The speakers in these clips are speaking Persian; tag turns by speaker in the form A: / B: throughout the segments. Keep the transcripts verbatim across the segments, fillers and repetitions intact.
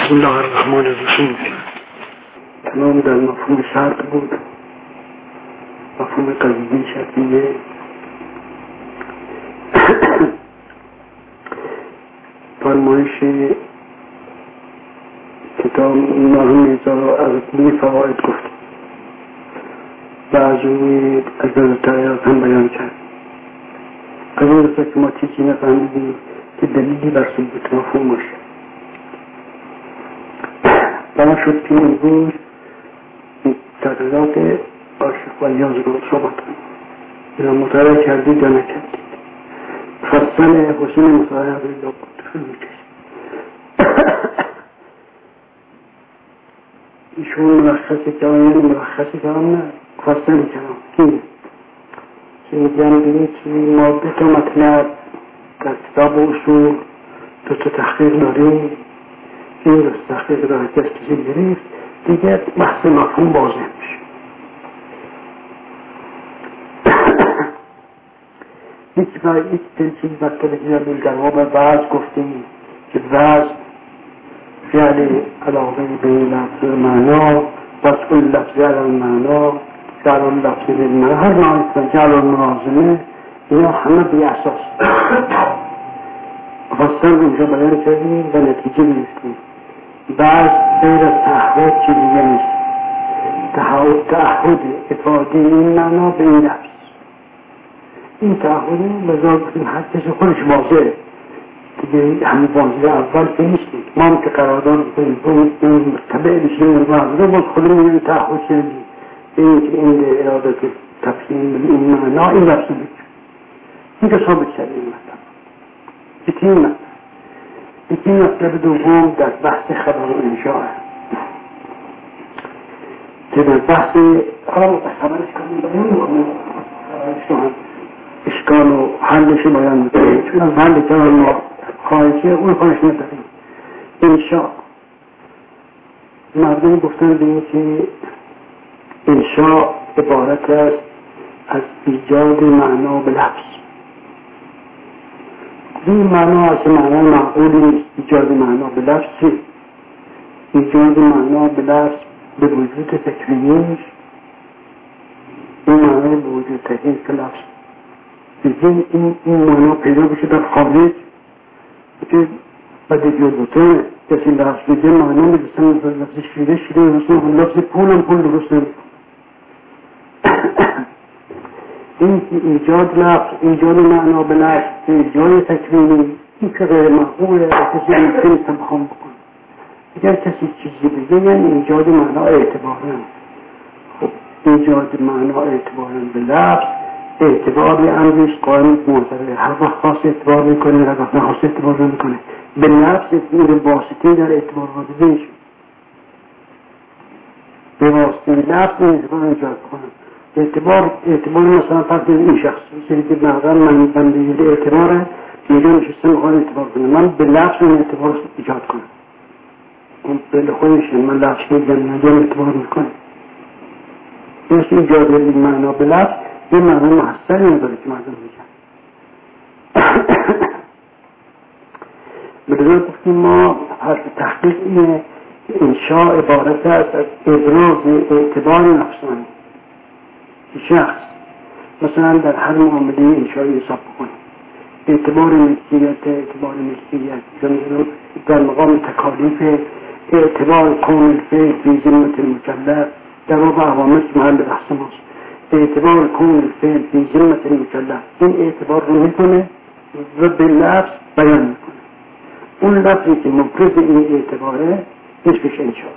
A: بسم الله الرحمن الرحیم. کلام در مفهوم شرط بود، مفهوم قضیه شرطیه. فرمایش کتاب مرحوم میرزا رو از این فواید گفت و از روی از نظر هم بیان کرد. از اون رسه که ما چیزی نفهمیدیم که دلیلی بر ثبوت مفهوم باشه. بنا شد که امروز تغییرات عاشق و یاز رو صحبت کنیم. اینا مطالعه کردید یا نکردید؟ فصل حسین مطالعه رو یا بود میکشید. ایشون ملخص کلام یعنی ملخص کلام نه، فصل کلام که که میگن بینید که ما دو تا مطلب در کتاب اصول دو تا تحقیق داریم. این رو تحقیق را کسی گرفت دیگه بحث مفهوم واضح میشه. یک یک تنچیز مطلبی که در جواب وعظ گفتیم که وعظ فعل علاقه به لفظ معنا وصل لفظ علاقه معنا جعل لفظ به معنا هر نوعی جعل مناظمه اینا همه بی اساس فصل اونجا بیان کردیم و نتیجه میرسیم. بعض غیر از تعهد چیز دیگه نیست. تعهد افاده این معنا به این لفظ، این تعهد لذا گفتیم هر کسی خودش واضحه دیگه، همین واضحه اول که نیستیم. ما هم که قرارداد کنیم این مرتبه بشیم واضحه باز خودمون این تعهد کردیم به این که این اراده تفهیم این معنا این لفظ بگیم این که ثابت شد این مطلب یکی این مطلب. یکی مطلب دوم در بحث خبر و انشاء که در بحث خبرش کنیم بیان میکنه، خبرش هم اشکال و حلش بیان میکنه، چون از حل کلام ما خواهیشه اون خواهش نداریم. انشاء مردم گفتن به این که انشاء عبارت است از ایجاد معنا به لفظ. این معنا از معنا معقولی نیست. ایجاد معنا به لفظ، ایجاد معنا به لفظ به وجود تکوینیش، این معنا به وجود تکوین که لفظ بگیم این این معنا پیدا بشه در خارج که بعد جلوتر کسی لفظ بگه معنا میدستن لفظ شیره شیره رسون لفظ پول هم پول درست نمید. این ایجاد لفظ، ایجاد معنا به لفظ، ایجاد تکوینی این که غیر معقوله و کسی ممکن تبخام بکنه. اگر کسی چیزی بگه یعنی ایجاد معنا اعتبارن. خب ایجاد معنا اعتبارن به لفظ، اعتبار امرش قائم موثره، هر وقت خاص اعتبار میکنه هر وقت نخواست اعتبار نمیکنه. به لفظ این واسطه در اعتبار واسطه شد، به واسطه لفظ این اعتبار ایجاد کنه. اعتبار اعتبار مثلا فرض این شخص مثل که بعدا من بنده اعتباره اینجا نشسته میخواد اعتبار کنه، من به لفظ این اعتبار ایجاد کنم. اون به خودش من لفظ میگم نجا اعتبار میکنه. مثل ایجاد این معنا به لفظ این معنا محصلی نداره که مردم میگن. بلذا گفتیم ما حرف تحقیق اینه که انشاء عبارت است از ابراز اعتبار نفسانی شخص. مثلا در هر معامله انشایی حساب بکنیم اعتبار ملکیت، اعتبار ملکیت در مقام تکالیف، اعتبار کون الفعل فی ذمة المکلف در واقع عوامل محل بحث ماست. اعتبار کون الفعل فی ذمة المکلف این اعتبار رو میکنه و به لفظ بیان میکنه. اون لفظی که مبرز این اعتباره اسمش انشاء.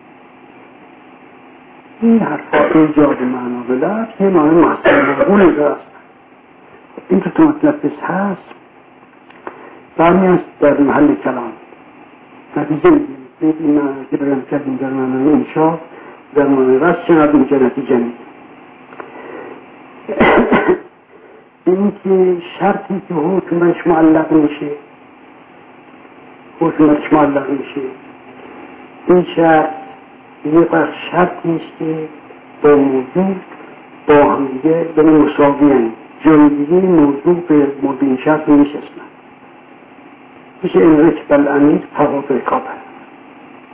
A: این حرفا ایجاد معنا به لفظ یه معنی محصول مقبول دارست. این تو مطلب هست برمی هست در محل کلام نتیجه میدیم این معنی که برم کردیم در معنی انشاء در معنی رست چناب اینجا نتیجه میدیم. این که شرطی که حکمش معلق میشه حکمش معلق میشه این شرط یه بخش شرط نیست که با موضوع با همدیگه به مساوی هست. جایگیری موضوع به مورد این شرط نیست اصلا. میشه این رکب الامیر فقط رکابه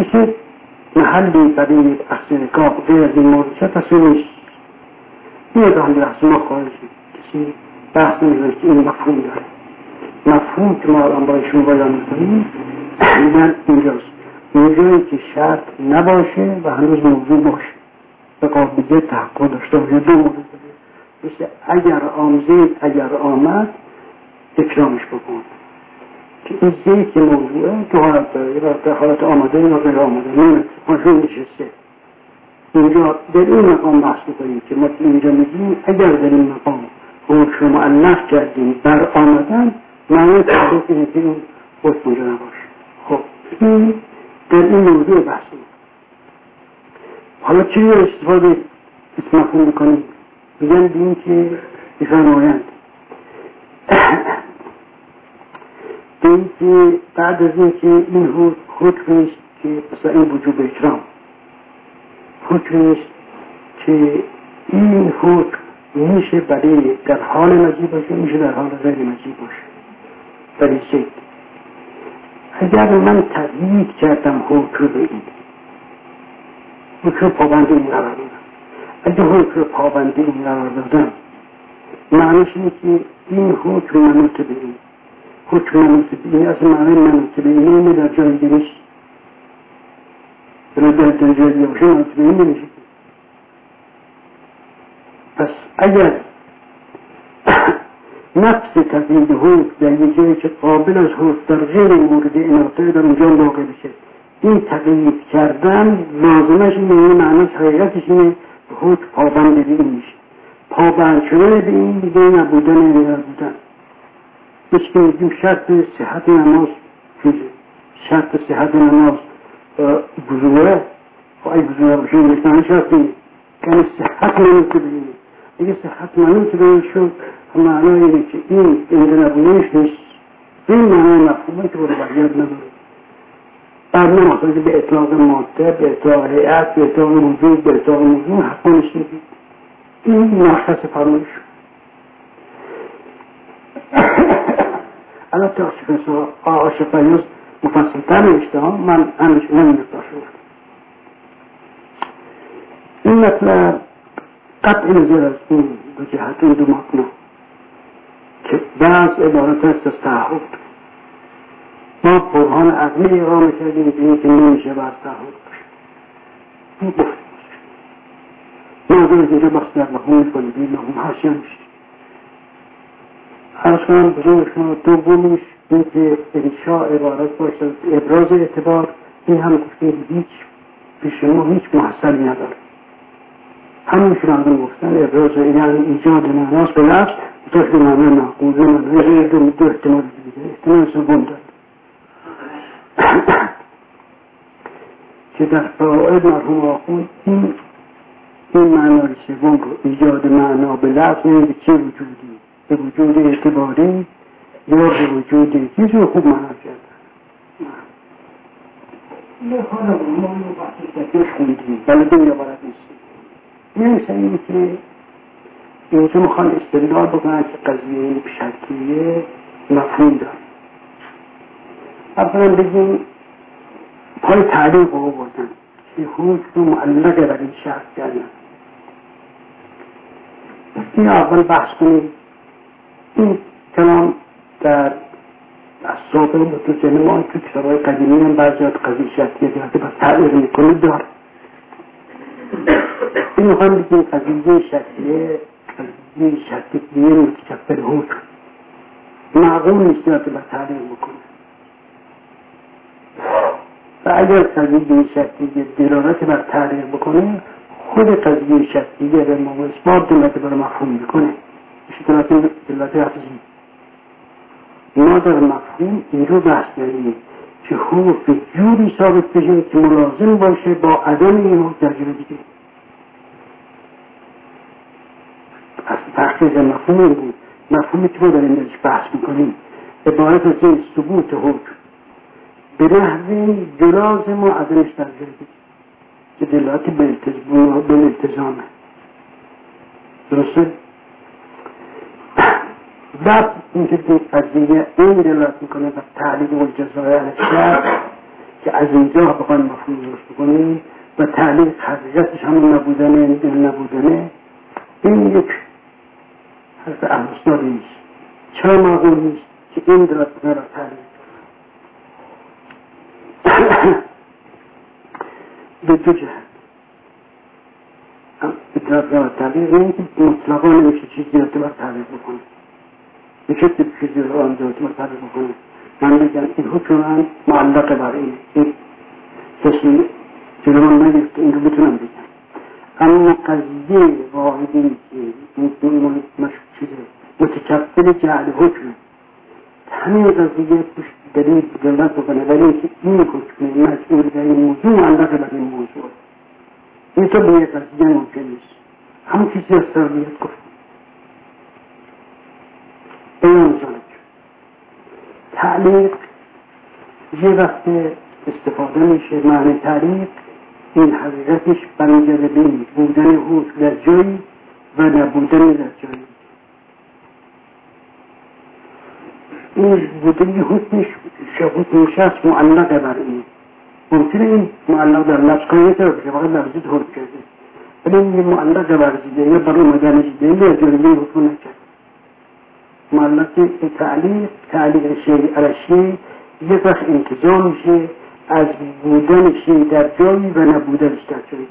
A: کسی محلی برای احسنگاه غیر از این مورد شد تصویر نیست. این ادامه بحث ما خواهد شد. کسی بحث نمی‌کنه که این مفهوم داره. مفهوم که ما الان برای شما بیان می‌کنیم در اینجاست. اونجایی که شرط نباشه و هنوز موضوع باشه و قابلیت تحقق داشته باشه. دو مورد داره. مثل اگر آمزید اگر آمد اکرامش بکن که این زید که موضوعه دو حالت داره. در حالت آمده یا غیر آمده نمیده خانشون نشسته. اینجا در این مقام بحث بکنیم که ما اینجا میگیم اگر در این مقام اون شما مؤلف کردیم بر آمدن معنی تحقیق اینه که اون خود اونجا نباشه. خب این در این موضوع بحثیم. حالا چی استفاده اسم مفهوم بکنیم؟ میگن بیم که بفرمایند بیم که بعد از این که این حکم نیست که مثلا این وجوب اکرام حکم نیست که این حکم میشه برای در حال مجیب باشه میشه در حال غیر مجیب باشه برای زید. اگر من تقیید کردم حکم به این حکم پابند این قرار دادم اگر حکم پابند این قرار دادم معنیش اینه که این حکم منوط به این حکم منوط به این اصلا معنی منوط به این اینه در جای دیگه نیست در در جای دیگه باشه منوط به این نمیشه. پس اگر نفس تقیید حکم در یک جایی که قابل از حکم در غیر مورد اناطه در اونجا واقع بشه این تقیید کردن لازمش اینه این معنی حقیقتش اینه حکم پابند به این میشه. پابند شده به این دیگه نبودن غیر بودن. مثل که میگیم شرط صحت نماز چیزه شرط صحت نماز بزرگه و ای بزرگه باشه نشتانه شرطی یعنی صحت منوط به اینه. اگه صحت منوط به این شد معنی اینه که این اینجا نبودنش نیست. این معنی مفهومه که برو برگرد نداره. بر نماخته به اطلاق ماده به اطلاق حیات به اطلاق وجود به اطلاق موضوع حقا نشید. این ناخص فرمایش البته عاشق بیاز مفصل تر نوشته ها من همش همین مقدار شد. این مطلب قطع نظر از این دو جهت این دو مقنع که بعض عبارت هست از تحقق ما برهان عقلی اقامه کردیم که این که نمیشه بعد تحقق باشه این گفت ما از اینجا بخص در مقام میکنیم این مقام هرشی همیشه هر کنم بزرگ شما دومیش این که انشاء عبارت باشه ابراز اعتبار این هم گفتیم هیچ پیش ما هیچ محصلی نداره همون شناردن گفتن ابراز یعنی ایجاد معناس به لفظ داشت معنی معقول معنی دو دو احتمال دیگه احتمال سوم داره که در فوائد مرحوم آخوند این این معنای سوم رو ایجاد معنا به لفظ به چه وجودی به وجود اعتباری یا به وجود چیزی رو خوب معنا کردن. نه حالا ما رو بحثی تکیش خوندیم ولی دنیا برد نیستیم. نمیشه این که اینجا میخوان استدلال بکنن که قضیه شرطیه مفهوم داره. اولا بگیم پای تعلیق رو بردن که حکم رو معلقه برای شرط کردن. این اول بحث کنیم این کلام در سابق متوجه ما تو کتابای قدیمی هم بعضیات قضیه شرطیه که بس تعلیق میکنه داره. این میخوام بگیم قضیه شرطیه قضیه شرطیه متکفر حکم معقول نیست که بس تعلیق بکنه و اگر قضیه شرطیه دلالت بر تعلیق بکنه خود قضیه شرطیه به موضوع اثبات دلالت بر مفهوم میکنه میشه دلالت حفظی. ما در مفهوم این رو بحث داریم که حکم جوری ثابت بشه که ملازم باشه با عدم این حکم در جور دیگه. از تحقیق مفهوم این بود مفهومی که ما در این درش بحث میکنیم عبارت از این ثبوت حکم به نحوه جلازم و عدمش در جور دیگه که دلالت به التزامه. درسته؟ بعد اینکه قضیه این دلالت میکنه و تعلیق و جزای الشرط که از اینجا بخوان مفهوم درست بکنیم و تعلیق حقیقتش همون نبودنه نبودنه، این یک حرف اهل‌سنت نیست. چرا معقول نیست که این درست را تعلیق به دو جهت ادراک را تعلیق این که مطلقا نمیشه چیزی رو بر تعلیق بکنه، میشه چیزی رو آنجا بر تعلیق بکنه. من بگم این حکم هم معلق بر این این کسی جلو من نگفت این رو بتونم بگم. اما قضیه واحدی که این چیزه متکفل جعل حکم، همین قضیه توش دلیل دلت بکنه ولی اینکه این حکم مسئول در این موضوع معلق بر این موضوع، این تو به یک قضیه ممکن نیست. همون چیزی از تربیت گفت بیان زنک تعلیق یه وقت استفاده میشه. معنی تعلیق این حقیقتش برمیگرده به این بودن حکم در جایی و نبودن در جایی. این بودن حکمش حکم شخص معلق بر این، ممکنه این معلق در لفظ کنه نتره بشه فقط لفظی حکم کرده، ولی این معلق بر زیده یا بر اومدن زیده یا جلوی حکم نکرد. معلق تعلیق تعلیق شیء علی شیء یک وقت انتزاع میشه از بودن شیء در جایی و نبودنش در جایی،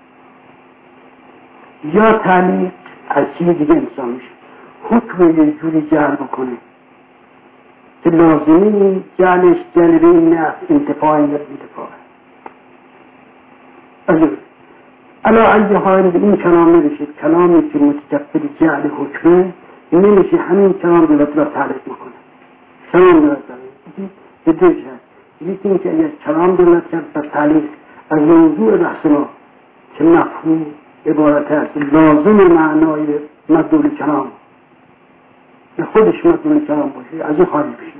A: یا تعلیق از چیز دیگه انسان میشه. حکم یه جوری جعل بکنه که لازمی جعلش جلبه نفس انتفاع یا انتفاع. علا ای حال این کلام نمیشه کلامی که متکفل جعل حکمه، نمیشه همین کلام دولت را تعریف میکنه. کلام دولت تعریف به دو جهت، یکی اینکه اگر کلام دولت کرد بر تعلیق از موضوع بحث ما که مفهوم عبارت است لازم معنای مدلول کلام به خودش مدلول کلام باشه، از این خارج بشیم.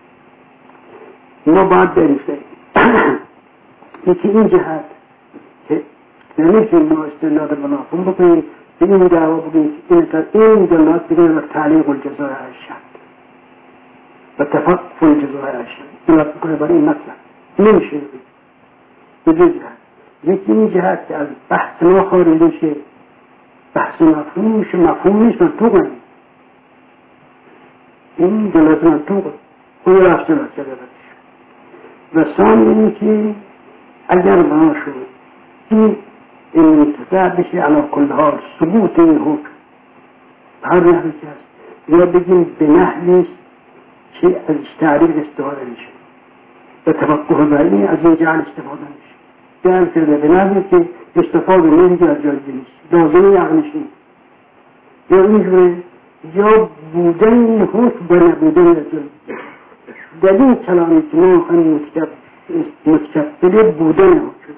A: ما باید بریفته یکی این جهت که نمیشیم ما استناد به مفهوم بکنیم به این دعوا بگیم که این تا این دلات بگیم و تعلیق الجزای ارشد و تفقف الجزای ارشد دلات بکنه برای این مطلب نمیشه بگیم. به دو جهت، یکی این جهت که از بحث ما خارج میشه، بحث مفهوم میشه، مفهوم نیست منطوق نیست، این دلات منطوقه خود رفت دلات کرده. و ثانی این که اگر بنا شد این این منتفع بشه علا کل حال ثبوت این حکم هر نحوی که هست یا بگیم به نحوی که از تعریف استفاده میشه و توقع بری از این جعل استفاده میشه، جعل کرده به نحوی که استفاده نمیگه از جایی نیست، لازمی یعنیش نیست، یا اینجوره یا بودن این حکم و نبودن از جایی. در این کلامی که ما خواهیم متکفل بودن حکم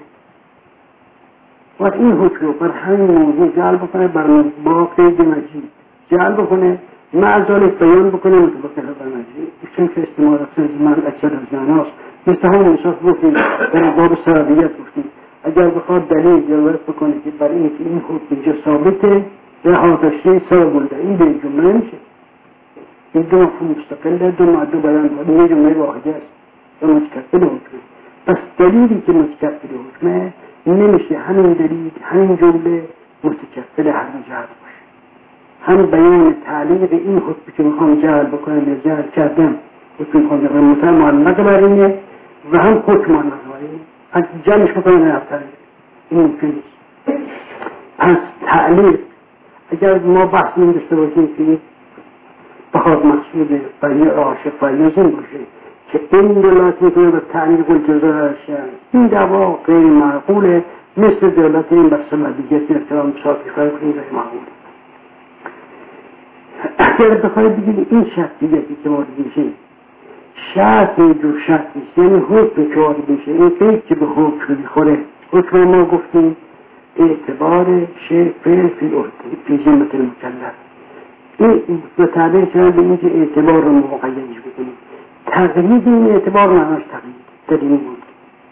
A: و این حکم رو بر همین موضوع جعل بکنه، بر باقی مجید جعل بکنه، معذال بیان بکنه متبقیه بر مجید. چون که استعمال اصلا من اکثر از جاناست مثل همون انصاف بکنیم در باب سرابیت بکنیم. اگر بخواد دلیل جلوت بکنه که برای اینکه این حکم اینجا ثابته در حاضرشی سبب بوده، این به جمله نمیشه. این دو مفهوم مستقل دو معدو بیان بوده، این جمله واحده است و متکفل حکمه. پس دلیلی که متکفل حکمه نمیشه همین دلیل همین جمله متکفل هر جهت باشه. هم بیان تعلیق این حکم که میخوام جعل بکنم یا جعل کردم حکم میخوام جعل مثلا معلق بر اینه و هم حکم معلق بر اینه، از جمعش بکنم نه تعلیق این ممکن نیست. پس تعلیق اگر ما بحث این داشته باشیم که بخواد مقصود برای عاشق و لازم باشه که این دولت میکنه به تعلیق الجزای ارشد، این دعوا غیر معقوله، مثل دولت این بر سمدیت احترام صافی خواهی کنید غیر معقوله. اگر بخواهی بگید این شرطیتی که وارد میشه شرط جو شرط نیست، یعنی حکم که وارد میشه این فکر که به حکم میخوره. حکم ما گفتیم اعتبار شیء فعل فی ذمة المکلف، این به تعبیر شده به این که اعتبار رو مقیدش بکنیم. تقیید این اعتبار معناش تقیید در این بود.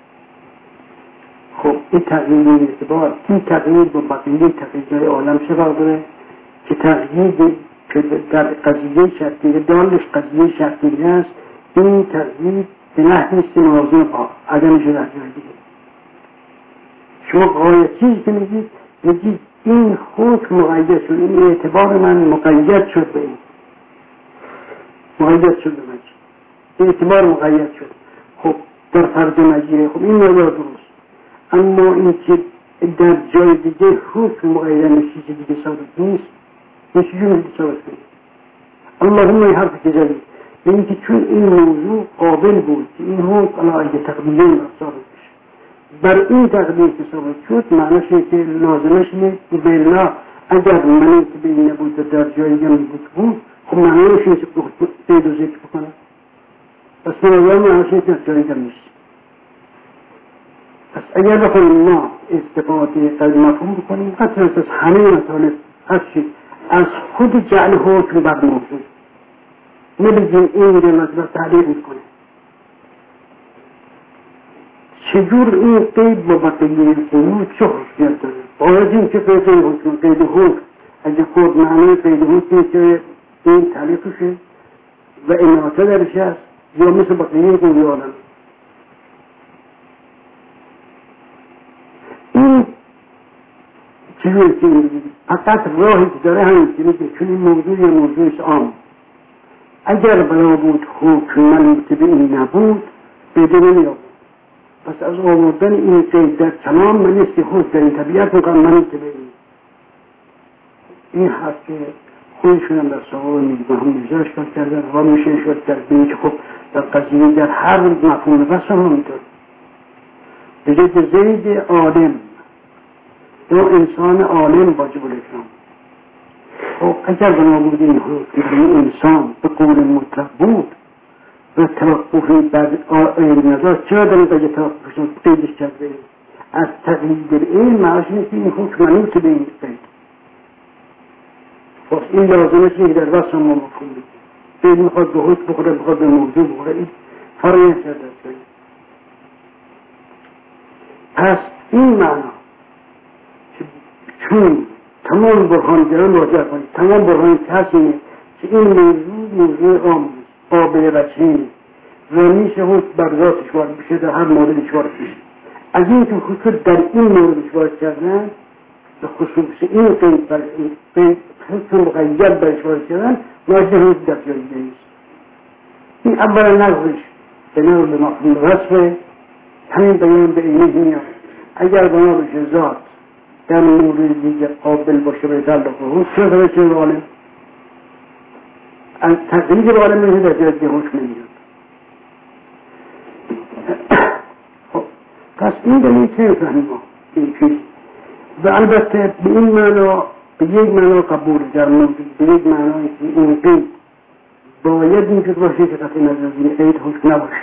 A: خب این تقیید این اعتبار این تقیید با بقیه تقییدهای عالم چه فرق داره که تقیید که در قضیه شرطیه دالش قضیه شرطیه است، این تقیید به نحوی موازون با عدمش در جای دیگه. شما قایت چیزی که میگید میگید این حکم مقید شد، این اعتبار من مقید شد به این مقید شد به مجید، این اعتبار مقید شد. خب در فرض مجیه، خب این معیار درست. اما این که در جای دیگه حکم مقید نشید دیگه ثابت نیست، این چجور میگه ثابت کنید؟ اللهم این حرف که جدید به اینکه چون این موضوع قابل بود که این حکم علاقه تقبیله این ثابت بشه، بر این تقبیل که ثابت شد معنیش اینه که لازمش اینه که بلا اگر منی که به این نبود در جایی هم بود بود، خب معنیش اینه که قید و ذکر بکنه. پس منظرم معنیش اینه که در جایی هم نیست. پس اگر بخونیم ما استفاده قید مفهوم بکنیم، حتی از همه مطالب هستی از خود جعل حکم بر موضوع نبیدیم این میره مطلب تعلیق میکنه چجور این قید با بقیه قیود چه خصوصیت داره. باید این که قید حکم قید حکم اگه خود معنی قید حکمی که این تعلیق شه و اناطه درش هست یا مثل بقیه قیود آدم. این چجور که این بگید فقط راهی که داره همین که میگه چون این موضوع یا موضوعش عام اگر بنا بود حکم منوط به این نبود بیده نمیاد. پس از آوردن این قید در تمام منیستی خود در این طبیعت مقام منوط به این این هست که خودشون هم در صحابه میگه هم میزه اشکال کردن و میشه اشکال کرد بینی که خب در قضیه در هر مفهوم قسم هم میتون بجد زید عالم دو انسان عالم واجب الاکرام. خب اگر بنا بود این حکم این انسان به قول مطلق بود و توقفی بر علم نداشت چرا در این قضیه توقف شد قیدش کرده از تقیید علم معاشینه که این حکم منوط به این قید. پس این لازمه که در وصف ما مفهوم بید قید میخواد به حکم بخوره بخواد به موضوع بخوره این فرقی نشد. پس این معنا چون تمام برهانگران واجه کنید تمام برهان کسی که این موضوع موضوع عام قابل وجهی و میشه حکم بر ذاتش وارد بشه در هر موردش وارد بشه. از این که خصوص در این موردش وارد کردن به خصوص این قید بر این حکم مقید برش وارد کردن واجه حکم در جایی نیست. این اولا نقضش به نقض به مفهوم وصفه همین بیان به اینه میاد. اگر بنا بشه ذات در مورد دیگه قابل باشه به تعلق حکم چه خواهد چه عالم از تقریب عالم میشه در جای دیگه حکم نمیاد. خب پس این دلیل چه فهمیم ما این چیز و البته به این معنا به یک معنا قبول در مورد به یک معنایی که این قید باید اینجور باشه که قطعی نظر قید حکم نباشه.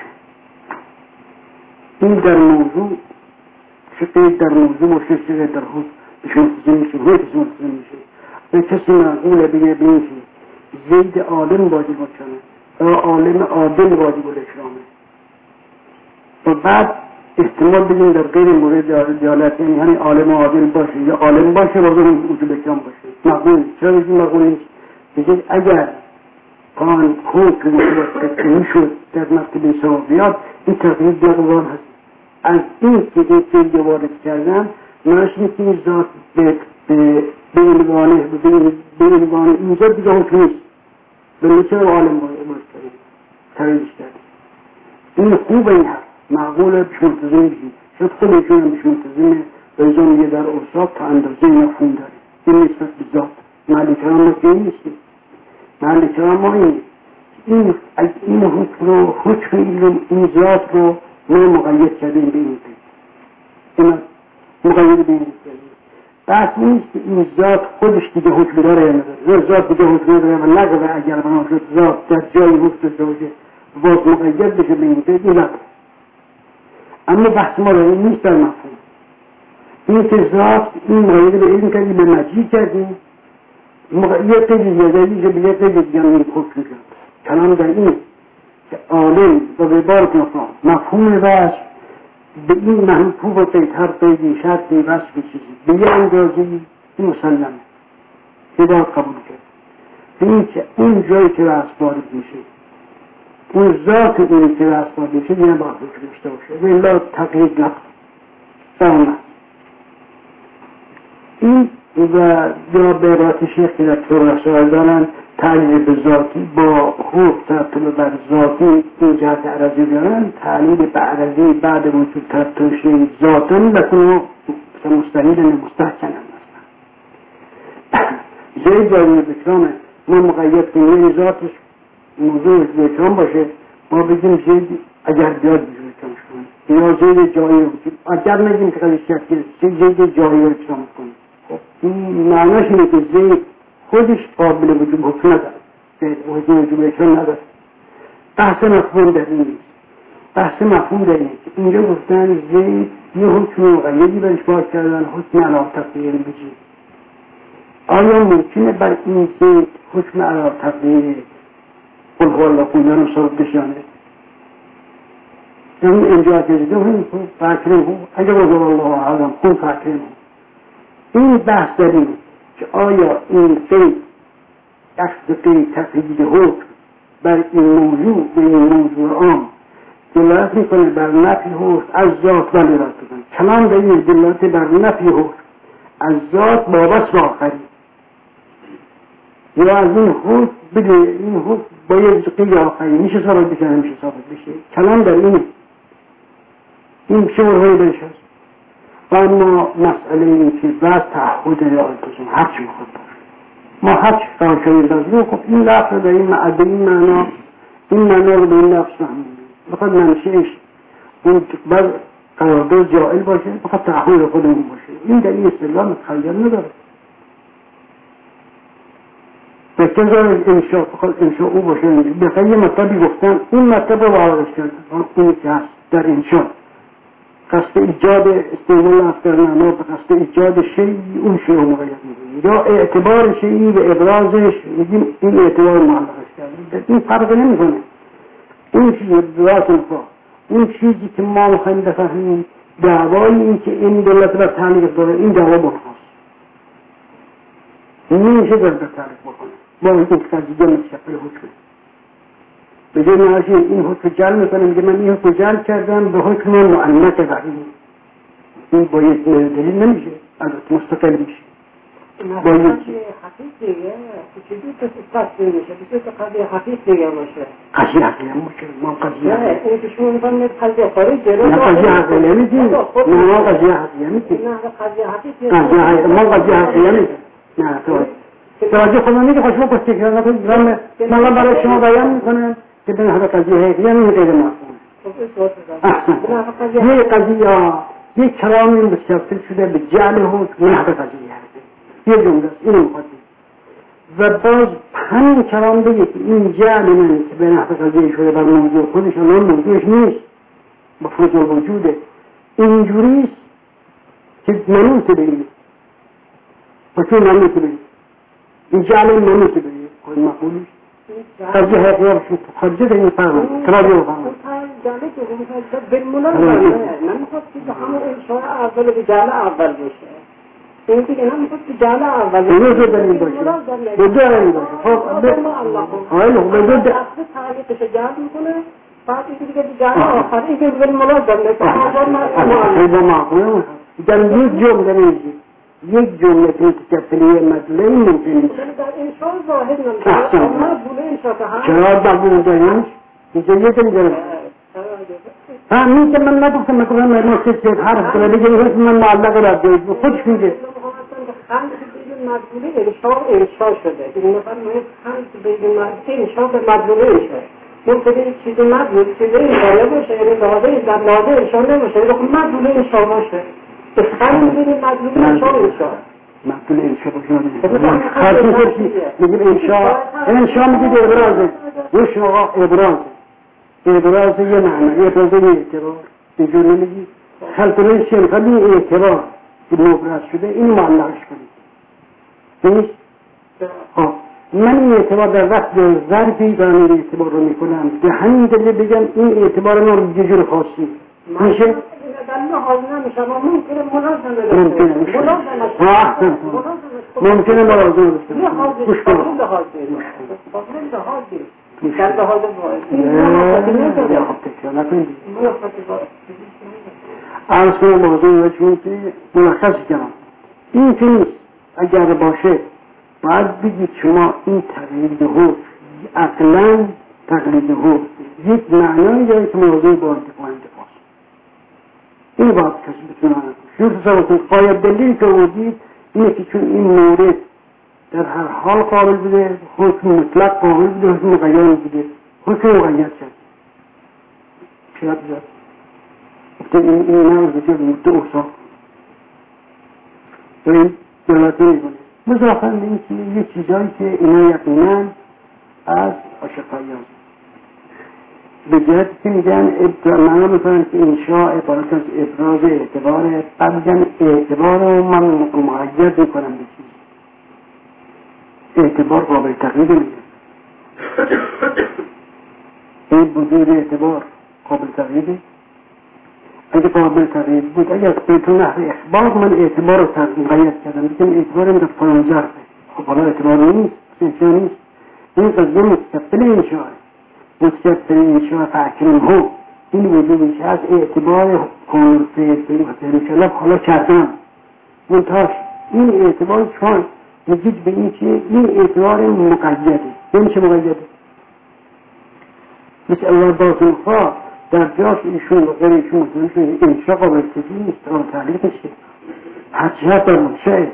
A: این در موضوع چه قید در موضوع باشه چه قید در حکم بهشون تزیم میشه باید تزیم میشه به کسی معقوله بگه بینشه زید عالم واجب بکنه و عالم عادل واجب الاکرامه و بعد احتمال بگیم در غیر مورد دیالت یعنی همین عالم عادل باشه یا عالم باشه واجب وجوب اکرام باشه مقبول. چرا بگیم مقبول نیست؟ بگید اگر قان حکم متوسط میشد در مرتبه ثوابیات این تغییر جوان هست. از این که این قید وارد کردن معنیش که این ذات به به عنوان به عنوان اینجا دیگه حکم نیست به مثل عالم باید کردیم تغییرش کردیم. این خوب این هست معقوله بهش منتظم میشیم شد خودشون هم بهش منتظمه و ایزا میگه در اصاب تا اندازه مفهوم داره این نسبت به ذات محل کرام ما که این نیستیم. محل کرام ما این این این حکم رو حکم این ذات رو ما مقید کردیم به این این مقید به این بحث نیست که این ذات خودش دیگه حکم داره یا نداره. ذات دیگه حکم داره و نقوه اگر بنا شد ذات در جای حکم داره باز مقید بشه به این قید این نقوه. اما بحث ما رو نیست در مفهوم این که ذات این مقید به علم کردی به مجید کردیم یه قید زیادهی که به یه قید دیگه این حکم کرد. کلام در این که عالم و به بارک مفهوم مفهوم وصف به این محفوظ و قید هر قیدی شرطی وصفی چیزی به یه اندازی این مسلمه که باید قبول کرد. به این که اون جایی که وصف وارد میشه اون ذات اونی که وصفات میشه دیگه با حکم داشته باشه و الا تقیید نکن. این و یا به عبارت شیخ که در طور سوال دارن تعلیل به ذاتی با خوب ترتیب بر ذاتی این جهت عرضی دارن، تعلیل به عرضی بعد وجود ترتیب ذاتن لکنو مستحیل مستحکن هم هستن. زید جایی بکرامه ما مقید کنیم ذاتش موضوع بکرام باشه، ما بگیم زید اگر بیاد بجور بکرام شکنیم یا زید جایی بکرام اگر نگیم که قلیسیت که زید جایی بکرام کنیم. این معناش اینه که زید خودش قابل وجود حکم نداره، زید وجود بکرام نداره. بحث مفهوم در این نیست، بحث مفهوم در اینه که اینجا گفتن زید یه حکم مقیدی برش باز کردن، حکم علاق تقدیر بجید. آیا ممکنه بر این زید حکم علاق تقدیر قل هو الله خوندن و صورت بشانه؟ این اینجا کشیده هم فکرم هم اگر قل الله عالم خون فکرم هم. این بحث در اینه که آیا این زید اصدقی تقیید حکم بر این موضوع به این موضوع عام دلالت میکنه بر نفی حکم از ذات و دلالت میکنه. کلام در این دلالت بر نفی حکم از ذات وابست به آخری یا از این حکم بده این حکم باید قیل آخری میشه ثابت بشه نمیشه ثابت بشه. کلام در اینه، این شورهای بهش هست. و اما مسئله این که بعد تعهد رعایت کنیم هر چی میخواد باشه، ما هر چی قرار شدیم لازم خب این لفظ در این معده این معنا این معنا رو به این لفظ فهمیدیم بخواد منشهش اون بعد قرارداد جائل باشه بخواد تعهد خودمون باشه. این در این اصطلاح متخیل نداره. بکنزار انشاء فقط انشاء او باشه بخواه یه مطلبی گفتن اون مطلب رو واردش کردن اونی که هست در انشاء قصد ایجاد استعمال افکار معنا به قصد ایجاد شیعی اون شیعه مقید میگیم یا اعتبار شیعی به ابرازش میگیم این اعتبار معلقش کردن. این فرق نمی کنه. اون چیزی دوات نفا اون چیزی که ما مخواهیم بفهمیم دعوای این که این دولت بر تعلیق داره این دعوا برخواست نمیشه در تعلیق بکنه با این که قضیه متشکل حکمه به جای نهاشی این حکم جل میکنه میگه من این حکم جل کردم به حکم معنت بقیه. این باید دلیل نمیشه البته مستقل میشه باید
B: حقیقیه چجور تصدیل میشه بسید قضیه حقیقیه باشه
A: قضیه حقیقیه باشه ما قضیه
B: نه این که شما میفهمید قضیه خارج
A: نه قضیه حقیقیه میدیم نه ما قضیه حقیقیه میدیم
B: نه قضیه حقیقیه
A: قضیه حقیقیه ما قضیه حقیقیه میدیم نه تو توجه خدا میگه خوش ما پشتی کرده کنید من برای شما بیان میکنم که به نحو قضیه حقیقیه میگه غیر مفهوم احسن یه قضیه یک کلامی مستقل شده به جعل حکم نحو قضیه یه جمله اینو مقدم و باز همین کلام بگه که این جعل من که به نحو قضیه شده بر موضوع خودش اما موضوعش نیست با فضل وجوده اینجوریست که منوط به این و چون منوط به این این جعل منوط به این خواهی مقبولش قضیه حقیقه بشون خارجه به این فرمون کلابی رو فرمون
B: جعله که بمیخواد بالمناسبه نمیخواد که همون انشاء اول به جعل اول بشه این دیگه نمیخواد که جعل اول
A: به دو دلیل باشه به دو دلیل باشه خب به آیلو به دو دلیل
B: تعلیقش جعل میکنه بعد این دیگه جعل آخر این که بالمناسبه
A: خیلی معقوله در یک جمله میگی یک جمله که متکفلیه مدله ممکن نیست
B: در انشاء ظاهر نمیشه اما بوله انشاء که
A: چرا بقیه داریم اینجا یک دلیل همین که من نگفتم من گفتم من نکته حرف کنه دیگه من معلق را دارید خودش میگه
B: خمس بین مدلوله انشاء انشاء شده این مثلا خمس بین مدلوله انشاء به مدلوله انشاء ممکنه چیزی مدلول چیزی انشاء باشه یعنی لازم در لازم انشاء نمیشه یعنی مدلوله انشاء باشه خمس بین مدلوله انشاء انشاء
A: مدلوله انشاء باشه خاصی فرشی میگیم انشاء انشاء میگید ابرازه روش آقا ابرازه ابراز یه معنی ابراز یه اعتبار اینجور نمیگی خلطنه شنخلی اعتبار که مبرز شده این معلقش کنید نیست؟ خب من این اعتبار در وقت ظرفی دارم این اعتبار رو میکنم به همین دلیل بگم این اعتبار ما یه جور خاصی میشه؟
B: در لحاظ نمیشه ما ممکنه ملازمه
A: ممکنه میشه احسن ممکنه ملازمه بشتن گوش کنم
B: در به حال واحد
A: نه خب تکرار نکنید عرض کنم موضوع رو چون که ملخص کنم این که نیست اگر باشه باید بگید شما این تقلید حکم عقلا تقلید حکم یک معنایی داره که موضوع با انتفاع انتفاع این باید کسی بتونه معنی شروع تصور قاید دلیلی که بودید اینه که چون این مورد در هر حال قابل بوده حکم مطلق قابل بوده حکم مقید بوده حکم مقید شد شاید بزاد این این نمز بسید مدت احساق و این دلالتی میکنه مضافاً به این که یه چیزایی که اینا یقیناً از آشقایی هست به جهتی که میگن معنا میکنن که انشاء عبارت از ابراز اعتبار قبلا اعتبار رو من مقید میکنم به چیز اعتبار قابل تقلید میگن این وجود اعتبار قابل تقلیده اگه قابل تقلید بود اگر بهتون نحو اخبار من اعتبار رو مقید کردم بگم اعتبار من در فلان ظرفه خب حالا اعتبار نیست انشاء نیست این قضیه مستقل انشاء مستقل انشاء فاکرین هم این وجودش از اعتبار کامل فعل حالا کردم منتاش این اعتبار چون نجید به این که این اعتبار مقیده این چه مقیده مثل الله باطن خواه در جاش ایشون و غیر ایشون مطمئنشون انشاء قابل تجیب نیست قابل تعلیق میشه هرچی هست در منشأه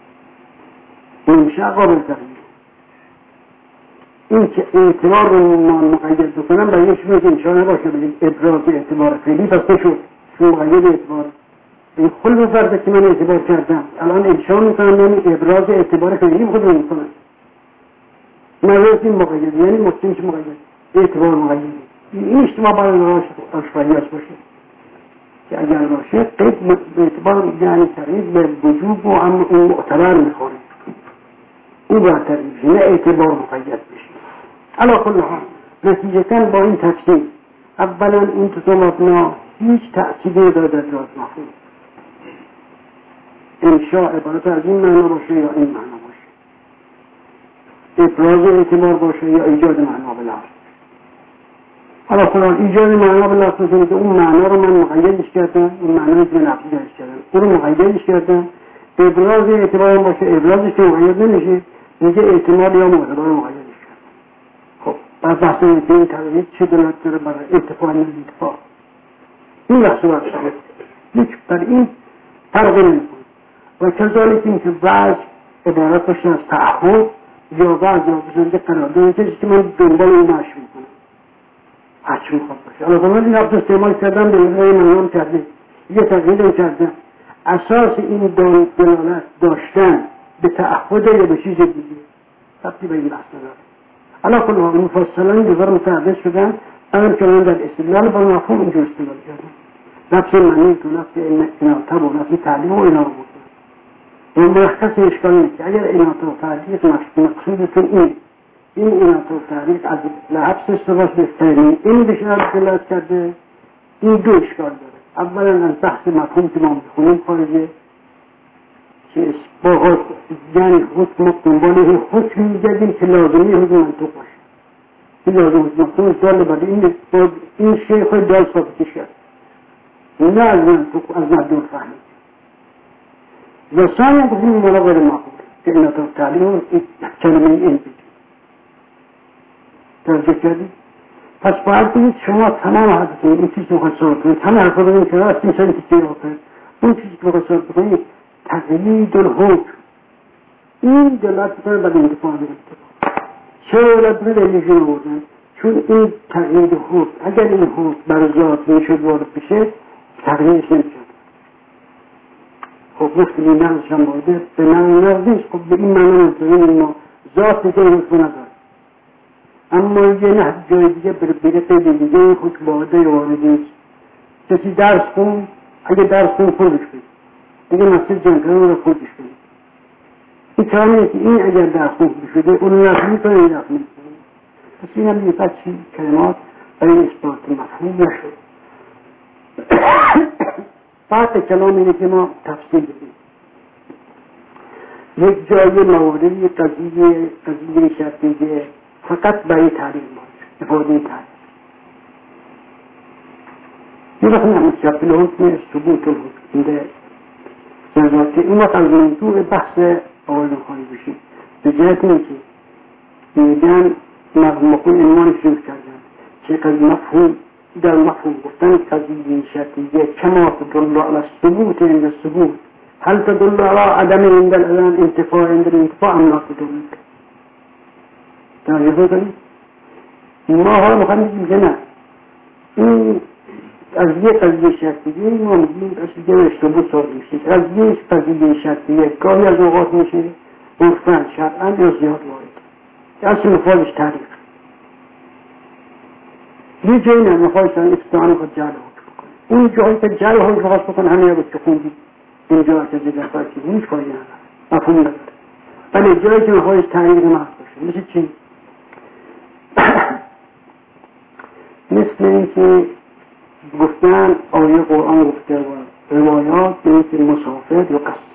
A: انشاء قابل تعلیق این که اعتبار رو مقید بکنم برای ایشون که انشاء نباشه بگیم ابراز اعتبار فعلی پس نشد چون مقید اعتبار این خل بفرده که من اعتبار کردم الان انشاء میکنم یعنی ابراز اعتبار فعلی خود رو میکنم مقید این مقید یعنی مطمئن که مقید اعتبار مقید این اجتماع باید آشفاییاش باشه که اگر باشه قید اعتبار یعنی تقیید به وجوب و اما اون معتبر میخوره او باید تقیید نه اعتبار مقید بشه علا کل حال نتیجتا با این تفسیر اولا این تو مبنا هیچ تأثیری داره در جهاز مفهوم انشاء عبارت از این معنا باشه یا این معنا باشه ابراز اعتبار باشه یا ایجاد معنا بلافظ حالا فلان ایجاد معنا بلافظ میکنه که اون معنا رو من مقیدش کردم اون معنا رو من افزایش کردم اون رو مقیدش کردم ابراز اعتبار باشه ابرازش که مقید نمیشه میگه اعتماد یا معتبر مقیدش کردم خب بعد بحث این تقیید چه دلالت داره برای اتفاق نه اتفاق این بحث رو بحث هیچ بر این فرق نمیکنه و کذالک این که بعض عبارت باشه از تعهد یا بعض یا بزرگ قرارداد کسی که من دنبال این معش میکنم هرچی میخواد باشه الان من این لفظ استعمال کردم به معنای منام کرده یه تقییدم کردم اساس این دلالت داشتن به تعهد یا به چیز دیگه ربطی به این بحث نداره الان کل ها مفصلا دیگر متعرض شدن اگر که من در استدلال با مفهوم اینجور استدلال کردم نفس معنی تو نفس اناطب و نفس تعلیم و اینا رو بودن این مرخص اشکال نیست اگر اناطب و تعلیق مقصودتون این این اناطب و تعلیق از لحبس استفاش بهترین این بشنات دلالت کرده این دو اشکال داره اولا از بحث مفهوم که ما بخونیم خارجه که با یعنی حکم دنباله حکم میگردیم که لازمی حکم منطق باشه این لازم حکم مفهوم داله بده این این شیخ های دال ثابتش کرد نه از منطق از مدون فهمید و ثانی هم بخونیم مولا غیر معقول که اناطب و تعلیم کلمه این بگید توجه کردیم پس باید بگید شما تمام حدثون این چیز مخصوص کنید همه حرفا بگیم که راست این سنی که رو کنید اون چیزی که مخصوص کنید تقلید الحکم این دلالت بکنه بر اندفاع بگید چرا دلالت بکنه دلیلشون آوردن چون این تقلید حکم اگر این حکم بر ذات میشد وارد بشه تقلیدش نمیشد خب گفتیم این نقضش هم بایده به معنی نقض نیست خب به این معنی نمیتونیم ما ذات دیگه این حکم نداره اما یه نه جای دیگه بره قید دیگه این حکم بایده یا وارد نیست کسی درس کن اگه درس کن خودش بید دیگه مسجد جنگران رو خودش بید این کلامه که این اگر درس کن بشده اون نفع میکنه این نفع میکنه پس این هم یه بچی کلمات برای اثبات مفهوم نشد بعد کلام اینه که ما تفصیل بدیم یک جای موارد قضیه قضیه شرطیه فقط برای تعلیم باشه استفاده تحلیل. یه وقت نمیشه به حکم ثبوت الحکم ذاتی. این وقت از موضوع بحث آقای خواهی بشید به جهت اینکه میگن مفهوم خون عنوان شروع کردن که از مفهوم در مفهوم گفتن قضیه شرطیه کما تدل علی الثبوت عند الثبوت هل تدل علی عدم عند العدم انتفاع عند الانتفاع ام لا تدل. توجه کنید ما ها میخوایم بگیم که نه این از یه قضیه شرطیه ما میگیم از یه ثبوت صادر میشه. از یه قضیه شرطیه گاهی از اوقات میشه عرفاً شرعاً یا زیاد وارد اصل مفادش تاریخ. یه جایی نه مخواهی افتعان خود جعل حکم کنه. اون جایی که جعل حکم خواست بکنه همه رو که خوندی این جایی که زیده خواهی که هیچ کاری نداره مفهوم نداره. ولی جایی که مخواهی تاریخ محض باشه مثل چی؟ مثل این که گفتن آیه قرآن گفته و روایات به این که مسافر یا قصد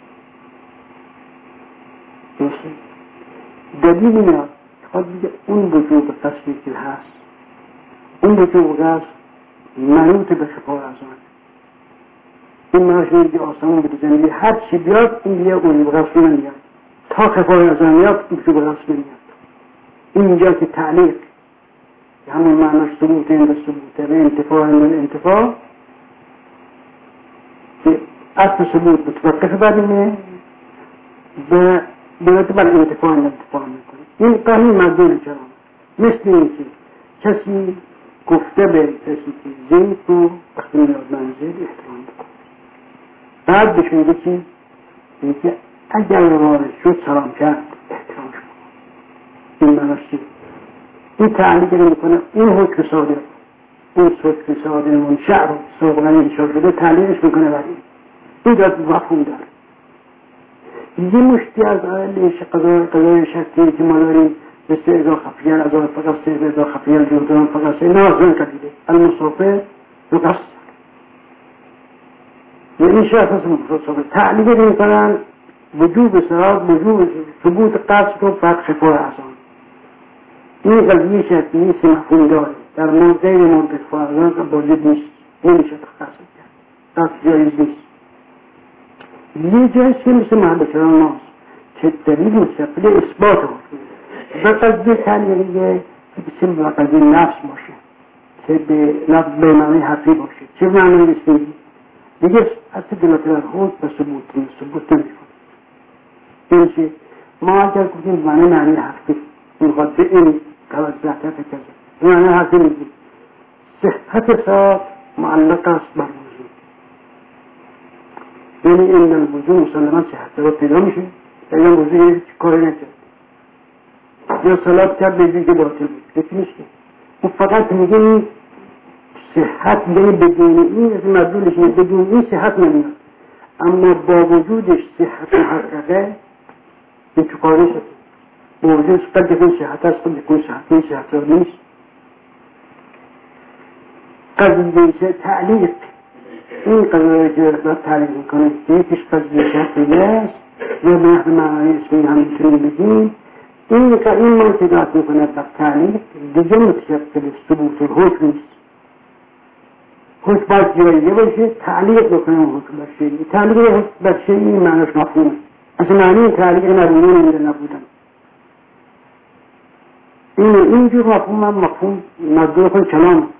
A: مثل دلیل میاد خواهد بگه اون وجود قصدی که هست اون وجود قصد منوط به شفای ازان این مرش میگه آسمان به زندگی هر چی بیاد این بیاد اون به قصد نمیاد تا خفای ازان میاد این به قصد نمیاد. اینجا که تعلیق همون معناش ثبوت این به ثبوت به انتفاع این به انتفاع که اصل ثبوت متوقف بر اینه و بیاد بر انتفاع این انتفاع میکنه. این قانون مردون جرام مثل این که کسی گفته به کسی که زید رو وقتی میاد منزل احترام بکنه بعد بهشون میگه که اینکه اگر وارد شد سلام کرد احترام شد. این معناش چیه؟ این تعلیق رو میکنه اون حکم صادر اون حکم صادر منشأ رو سابقا انشاء شده تعلیقش میکنه برای این داد مفهوم داره. یه مشتی از آیل قضای قضای شرطی که ما داریم مثل ازا خفیل ازا فقط سیب ازا خفیل جودان فقط سیب نازن کردیده المصافه رو قصد یعنی شرط از مصافه تعلیق رو میکنن وجوب سراب وجوب ثبوت قصد رو فرق شفای ازان. این قضیه شرطی نیست مفهوم داره در موضع مورد فارغان که باید نیست نمیشه تخصیص کرد قصد جایز نیست. یه جایز که مثل محل کران ناست که دلیل مستقل اثبات رو و قضیه تعلیقیه که بسیم و قضیه نفس باشه که به لفظ به معنی حرفی باشه چه معنی نیستی دیگه اصل دلاتر خود به ثبوت نیست ثبوت نمی کنه. این که ما اگر کنیم معنی معنی حرفی میخواد به این قوض زهتر فکر معنی حرفی میگیم صحت ساعت معلق است بر وجود یعنی این الوجود مسلمان صحت رو پیدا میشه یا این وجود کاری نکرد یا صلات کرد به دیگه باطل بود یکی نیست اون فقط میگه این صحت یعنی بدون این از مدلولش بدون این صحت نمیاد اما با وجودش صحت محققه این تو کاری شد با وجودش قد دفعه صحت هست قد دفعه صحت این صحت رو نیست قضیه تعلیق این قضیه که باید تعلیق میکنه که یکیش قضیه شرطیه است یا به نحو معنی اسمی هم میتونیم بگیم این که این منطقات میکنه بر تعلیق دیگه متشکل ثبوت الحکم نیست. حکم باید جاییه باشه تعلیق بکنه اون حکم بر شیعی تعلیق بر شیعی این معنیش مفهومه اصلا معنی تعلیق نبودن اینجا نبودن این اینجور مفهوم هم مفهوم مدور خود کلام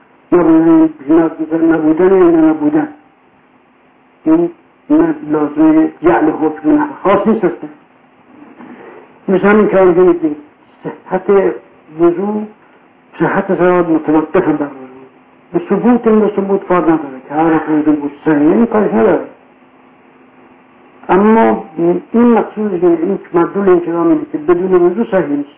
A: نبودن اینجا نبودن این لازمه جعل حکم نحو خاص نیست است مثل همین که آنجا میدیم صحت وضوع صحت سراد متوقف بر وضوع به ثبوت این به ثبوت کار نداره که هر وقت وضوع بود صحیح این کارش نداره اما این مقصود این مدلول این کلام میده که بدون وضوع صحیح نیست.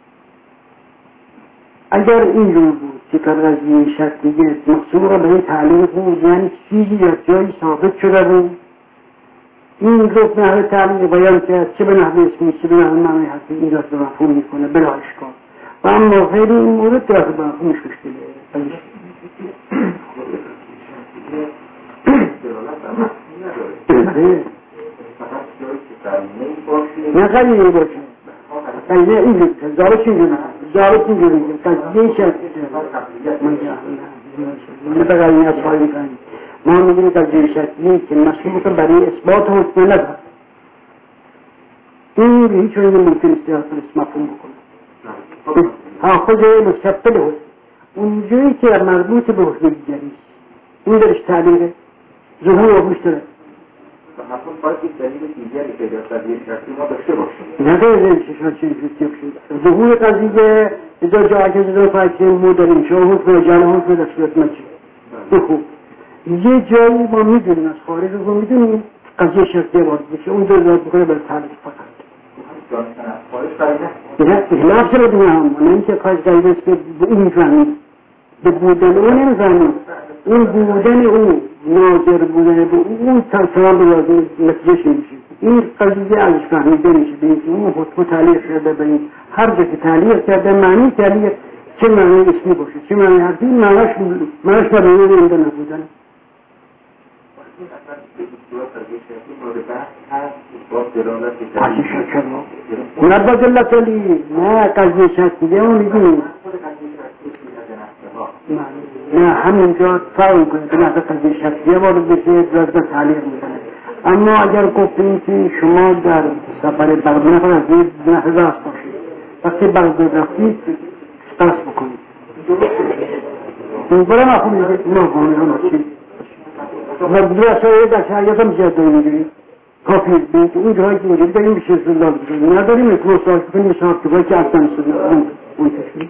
A: اگر اینجور بود که قضیه شرطیه مقصود را به این تعلیق بود یعنی چیزی از جایی ثابت شده بود این رو نحوه تعلیق بیان کرد چه به نحوه اسمی چه به نحوه معنی حرفی این را به مفهوم میکنه بلا اشکال و اما غیر این مورد در به مفهومش مشکله نه قلیه باشه قلیه این زاره چی جونه جالب اینجوری قضیه شخصی من بقیه این اصحایی میکنیم ما میگیم قضیه شخصی که مشروط برای اثبات حکم ندارد این به هیچ وجه ممکن است یا مفهوم بکنه ها خود مستقل حکم اونجایی که مربوط به حکم دیگری این درش تعلیقه ظهور و روش داره
C: مفهوم باید یک دلیل دیگری که در قضیه شخصی ما داشته باشیم
A: نه غیر این چشم چیزی شد ظهور قضیه اذا جا که زدن فاکسین مو داریم شما حکم جان حکم در صورت مچی بخوب یه جایی ما میدونیم از خارج رو میدونیم قضیه شخصی وارد بشه اون دو ذات بکنه بر تعلیق فقط نه نفس رو دیگه هم نه اینکه خواهش قضیه است که به این فهمید به بودن اون نمیفهمید اون بودن اون ناظر بودن به اون تمام به نتیجه میشه این قضیه ازش فهمیده میشه به اینکه اون حکم تعلیق شده به این هر جا که تعلیق کرده معنی تعلیق چه معنی اسمی باشه چه معنی حرفی معنیش معنیش نبینه اینده نبودن نه با جلت علی نه قضیه شکلیه اون میگیم نه همینجا فهم کنه که نه قضیه شکلیه وارد بشه جاز به تعلیق میکنه اما اگر گفتیم که شما در سفر بغداد نفر از این نفر راست باشید وقتی بغداد رفتید قصد بکنید این برای مفهوم میگه نه کنید هم باشید و درسته در شریعت هم زیاد داریم میگیرید کافی بید اون جایی که میگیرید داریم بشه سلال بکنید نداریم مثل سوال کنید مثل حافظه که اصلا سلال اون کشید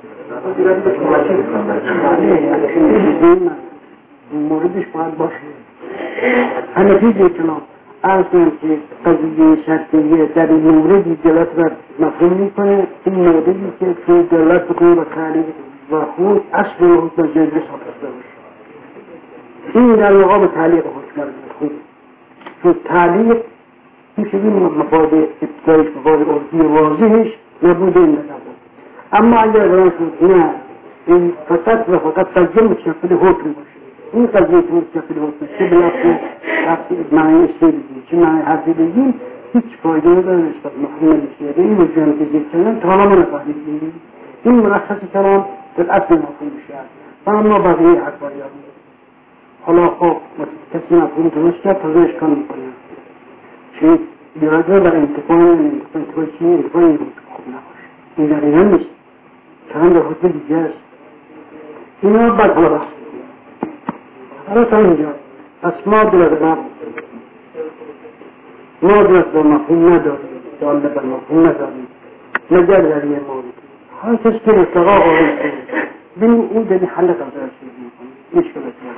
A: موردش باید باشه حنفی دیتنا عرض کنم که قضیه شرطیه در این موردی دلت و مفهوم میکنه این موردی که توی دلت بکنه و تعلیق و خود اصل و حکم جلد ساپسته باشه این در مقام تعلیق حکم خود تو تعلیق میشه این مفاده ابتدایش مفاده ارضی واضحش نبوده این نبود اما اگر برای شد نه این فقط و فقط قضیه متشکل حکم باشه این قضیه که متشکل حکم چه بلافه معنی اسمی بگیم چه معنی حرفی بگیم هیچ فایده نداره نسبت مفهوم نمیشه این وجود که ذکر کردن تماما نفهمید بگیم این مرخص کلام در اصل مفهوم میشه و اما بقیه حرفا یاد حالا خب کسی مفهوم درست کرد تازه اشکال میکنه چه بیراده در انتقال انتقال چی انتقال این خوب نباشه این در این نیست چند در حکم دیگه است اینا بعد حالا بست حالا تا اینجا پس ما درست ما ما درست با مفهوم نداریم داله بر مفهوم نداریم نگر در یه مورد حالا کسی که رساقا قائل کنه ببین این دلی حل قضا رسید میکنه مشکلت